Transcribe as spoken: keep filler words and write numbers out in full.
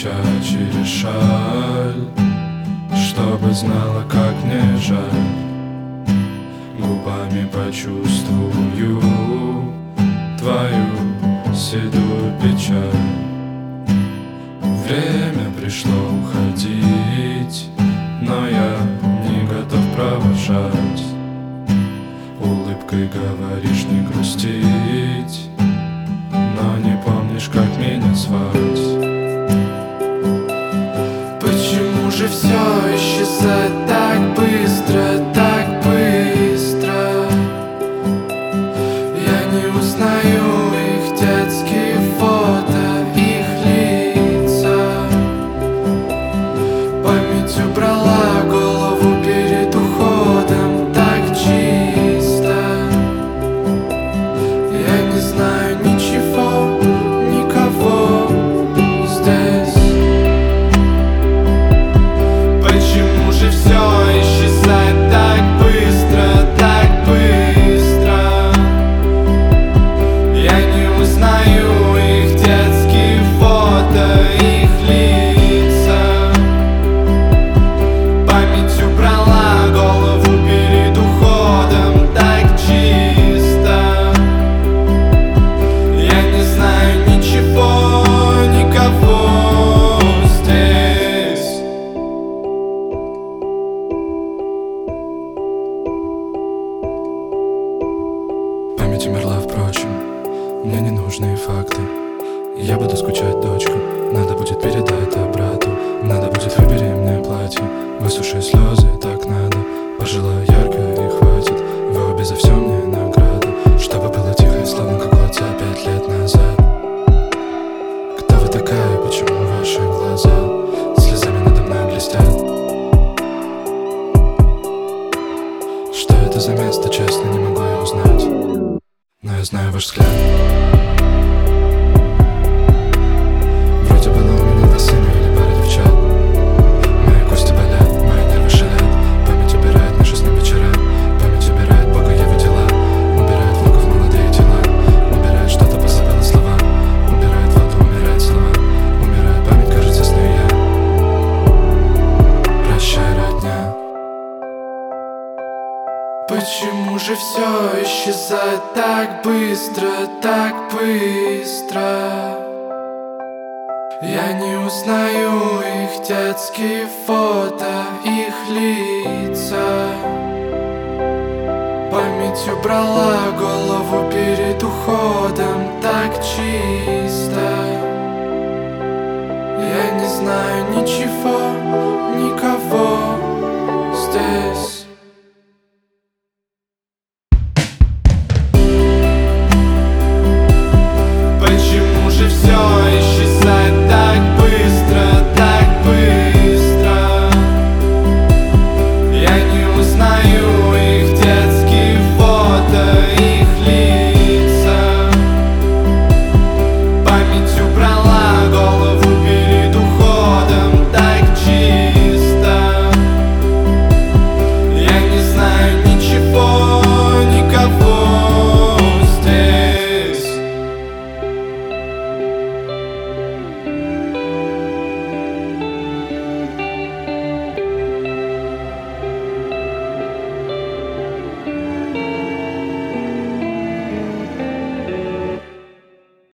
печать через шаль, чтобы знала, как мне жаль. Губами почувствую твою седую печаль. Время пришло уходить, но я не готов провожать. Улыбкой говоришь не грустить, но не помнишь, как меня звать. Почему же все исчезает так быстро, так быстро? Я не узнаю их детские фото, их лица. Память убрала голову перед уходом так чисто. Я не знаю ничего, никого здесь. Почему же все исчезает так быстро, так быстро? Я не узнаю их детские фото, их лица. Память убрала голову перед уходом так чисто. Я не знаю ничего, никого здесь. Память умерла, впрочем, мне не нужны факты. Я буду скучать, дочка, надо будет передать это брату. Надо будет выбери мне платье, высуши слезы, так надо. Пожелаю ярко и хватит, вы обе за все мне награда. Чтобы было тихо и словно как отца пять лет назад. Кто вы такая, почему ваши глаза слезами надо мной блестят? Что это за место, честно не могу я узнать, но я знаю ваш взгляд. Вроде было у меня два сына или пара девчат. Мои кости болят, мои нервы шалят. Память убирает наши сны вечера. Память убирает Бога его дела. Убирает внуков молодые тела. Убирает что-то, позабыла слова. Убирает воду, умирает слова. Умирает память, кажется, сны я. Прощай, родня. Почему же все исчезает так быстро, так быстро? Я не узнаю их детские фото, их лица. Память убрала голову перед уходом так чисто. Я не знаю ничего, никого